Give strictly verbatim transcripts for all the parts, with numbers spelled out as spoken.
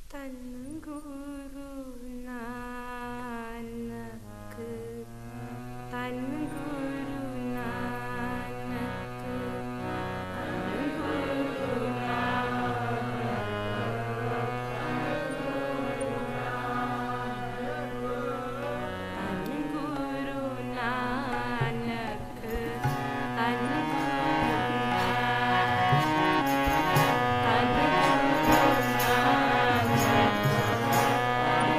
तन गुरु नानक, तन गुरु नानक, तन गुरु नानक, तन गुरु नानक,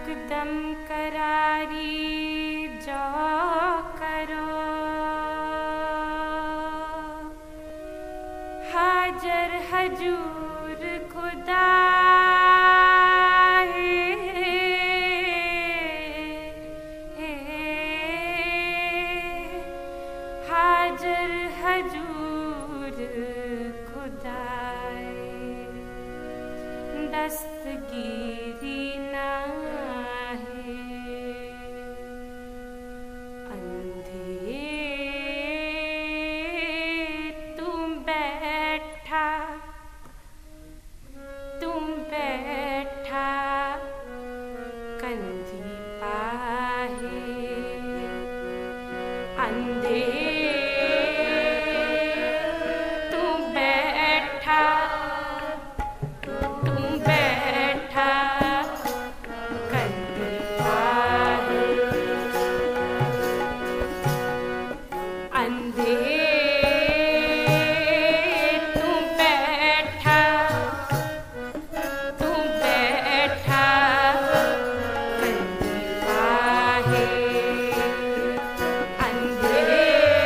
यकदम करारी जो करो, हाजर हजूर खुदा हाजर हजूर खुदाए, दस्तगीरी ना है अंधे तुम बैठा तुम बैठा कंधी पाहे अंधे अंधे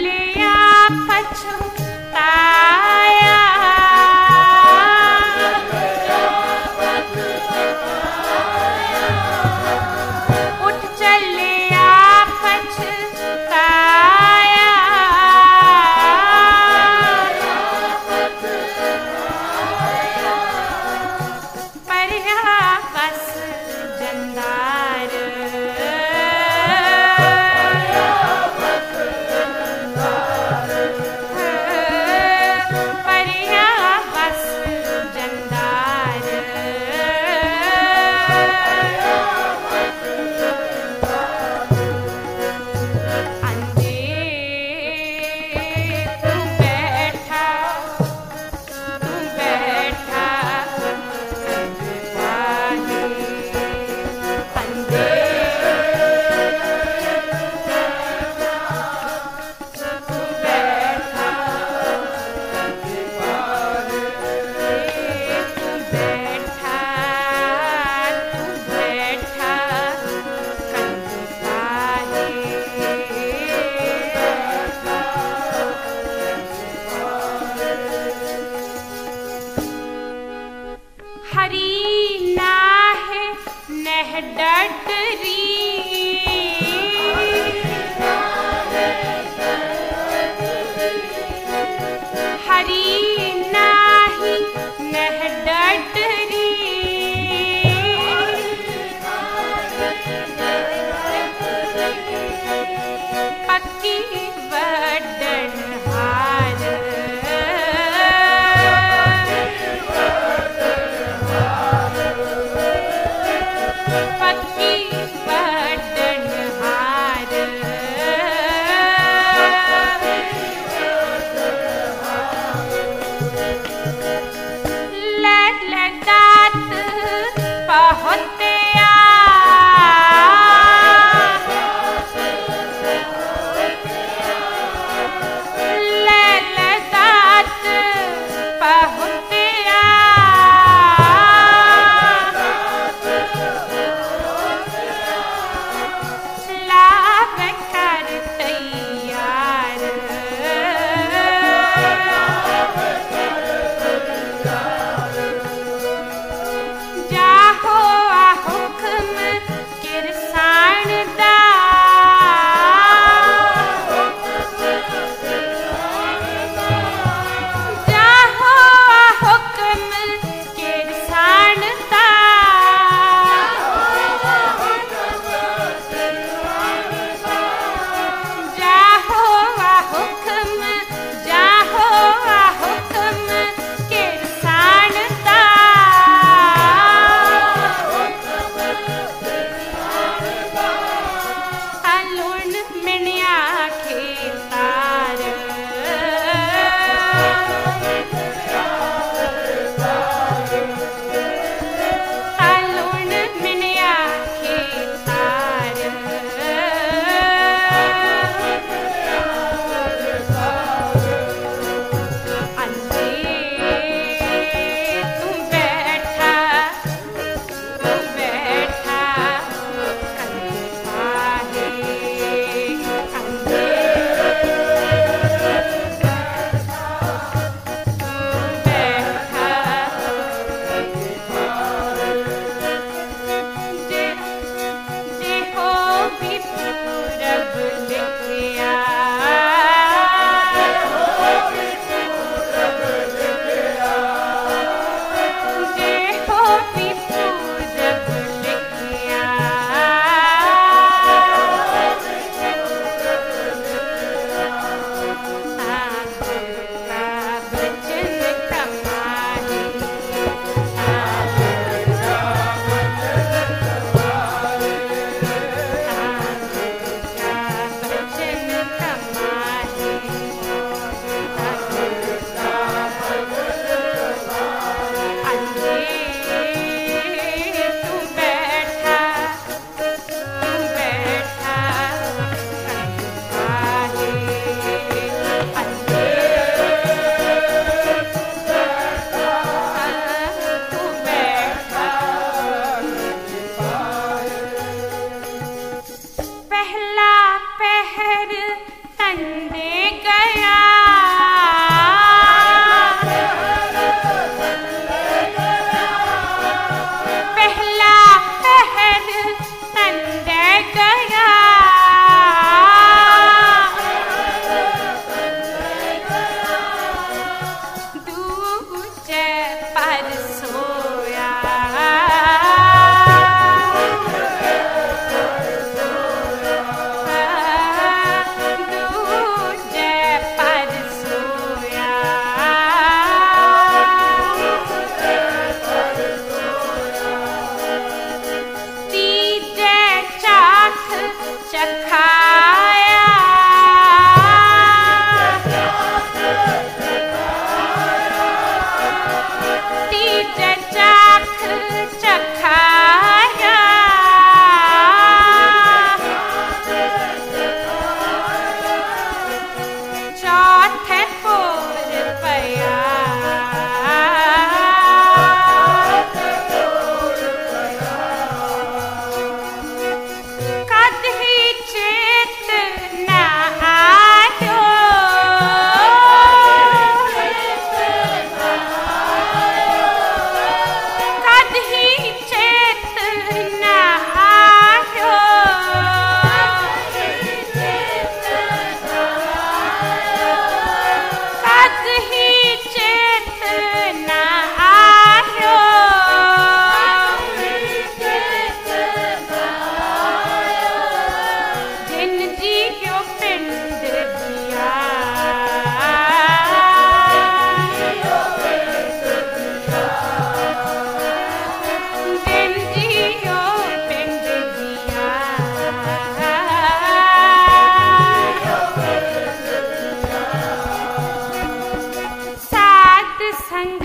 चलिया पछताया उठ चलिया पछताया परिया बस जंदार परिया बस जंदार अंधे तू बैठा तू बैठा हरी नाहे नह डडरी हरी नाही नह डडरी पक्की वडन हार पक्की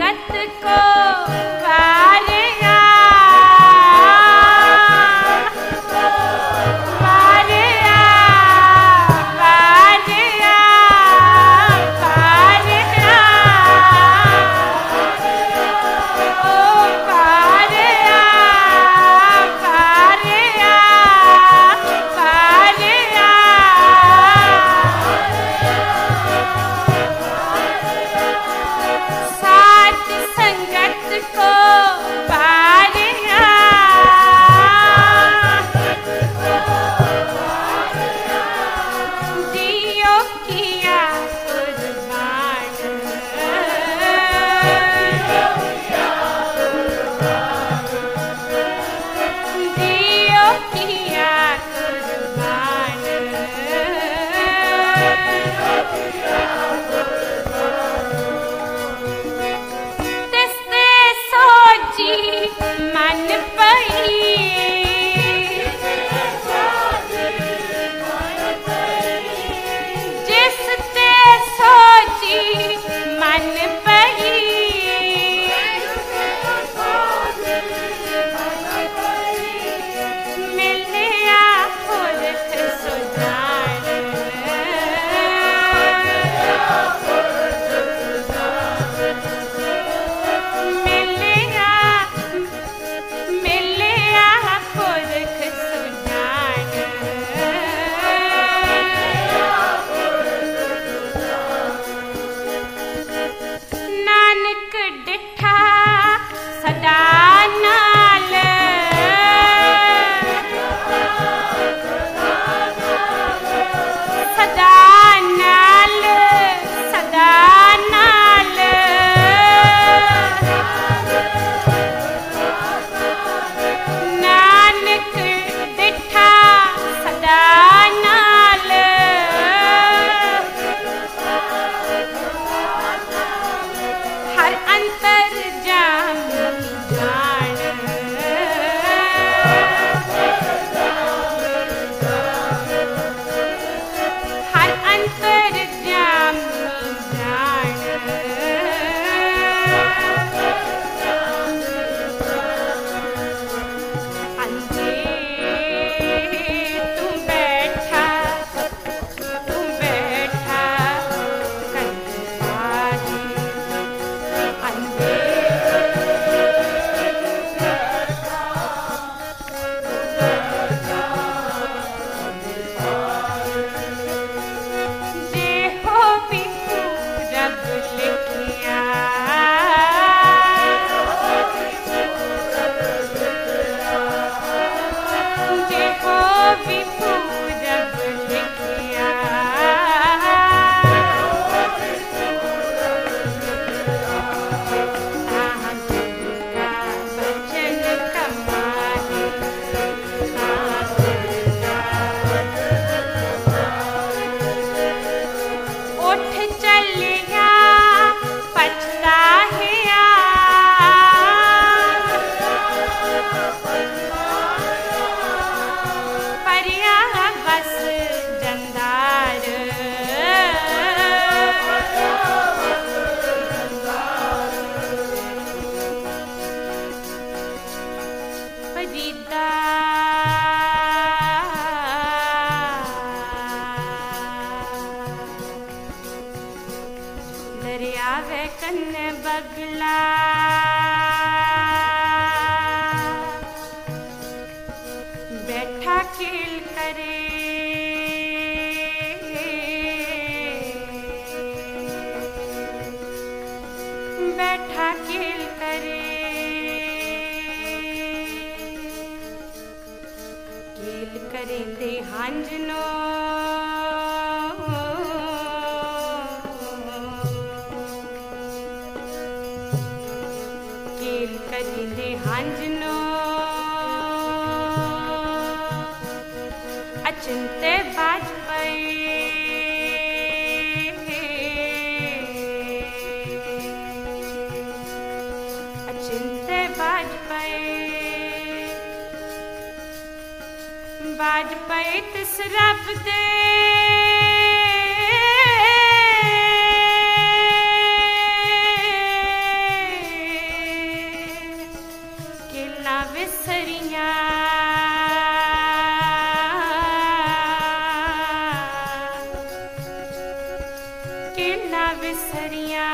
संगत को वारे आ वारे आ वारे आ वारे आ ओ वारे आ वारे आ वारे आ साथ संगत को वारे आ जियो किया कुर्बान जियो किया कुर्बान तिसते सोची मन पई जिस ते सोची मन पई मिलिया फुरत सुजान मिलिया मिलिया फुरत सुजान नानक डिठा सदा नाल सदा नाल सदा नाल नानक डिठा सदा नाल हर अंतर जाम जान हर अंतर जाम जान अंधे तू बैठा तू बैठा कंधारी अंधे देहो भी रब लिखिया देहो भी रब लिखिया साहब का बचन कमाए उठ चलिया पछता है परिया बस जंदार फरीदा दरिया वे कन्न बगला बैठा खेल करे बैठा खेल करे खेल करे दे हांजनो खेल करे दे हांजनो अचिंते बाजपई अचिंते बाजपई बाजपई तिस रब दे ना विसरिया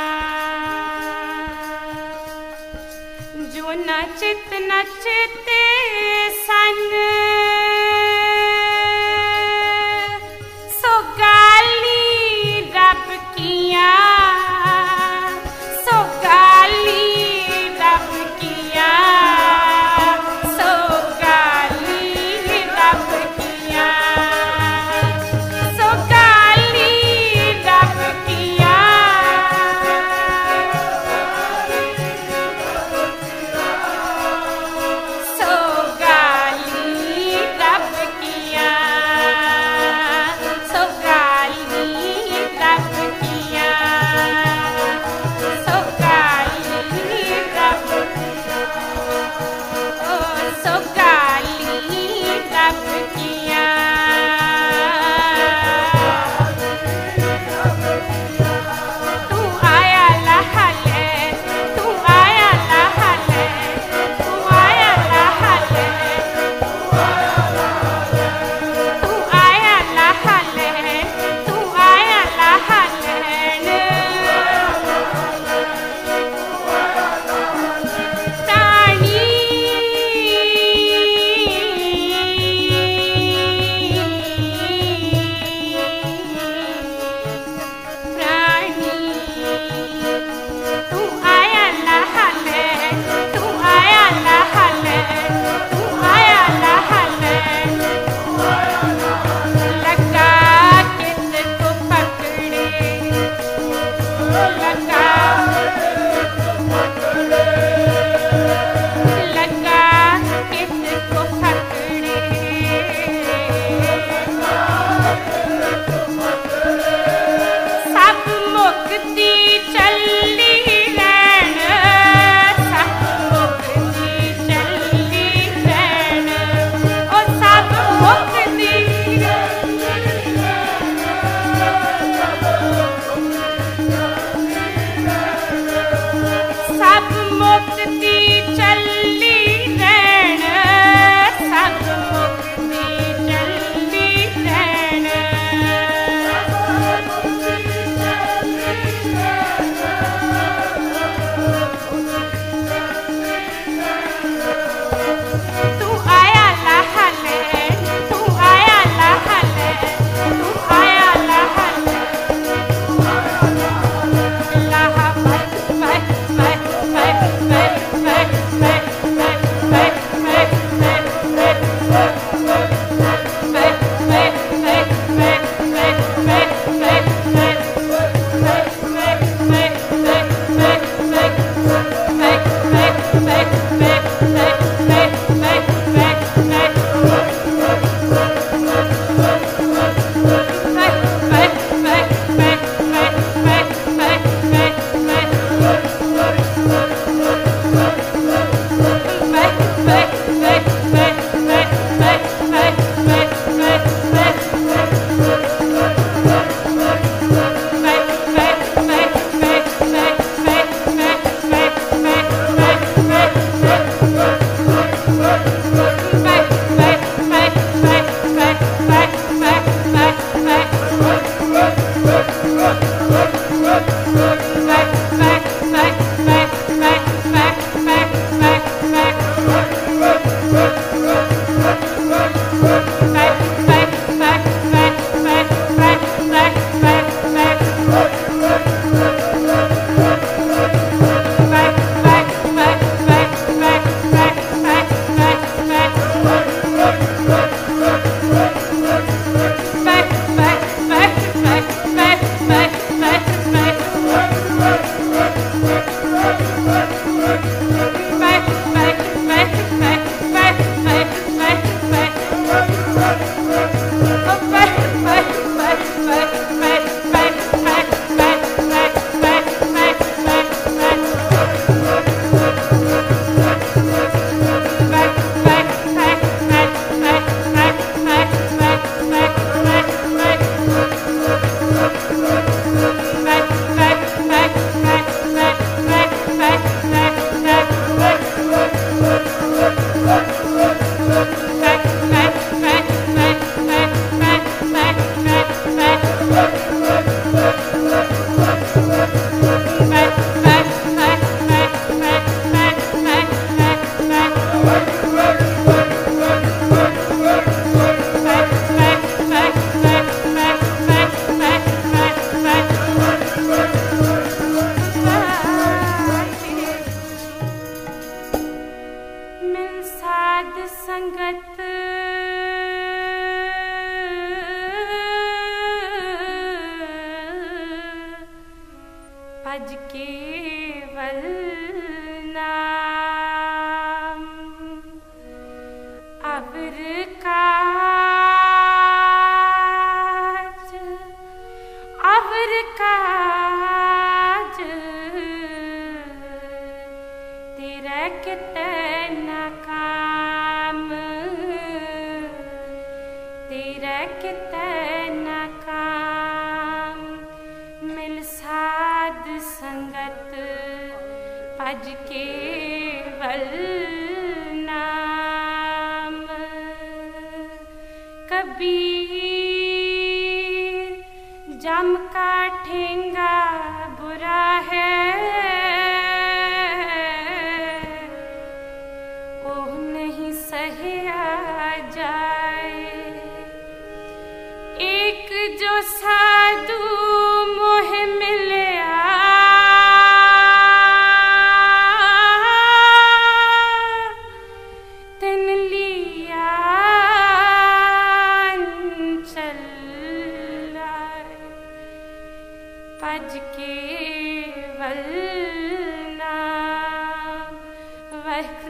जो नचित नचते सन सो गाली रब किया सो गाली रब किया सो गाली रब किया सो गाली रब किया सो गाली रब किया सो गाली रब किया सो गाली रब ओ सो गाली रब किया तू आया लहले तू आया लहले तू आया लहले तू आया लहले तू आया लहले प्राणी प्राणी तू आया लहले तू आया लहले तू आया लहले लगा कित को पकड़े लगा लगा कित को पकड़े सब मुक्ति चली रैन सब मुक्ति चली रैन ओ सब मुक्ति सब मुक्ति चली रैन सब मुक्ति चली रैन तू आया लहले तू आया लहले तू आया लहले लह बह बह बह बह बह बह बह बह बह बह Back, back, back, back, back, back, back. भज केवल नाम अवर काज अवर काज तेरा कितना काम तेरा कितना काम मिल साध संगत भज केवल नाम कबीर जम का ठेंगा बुरा है ओह नहीं सहया जाए एक जो साधु मोह मिलया तिन लिया चल भज केवल नाम वह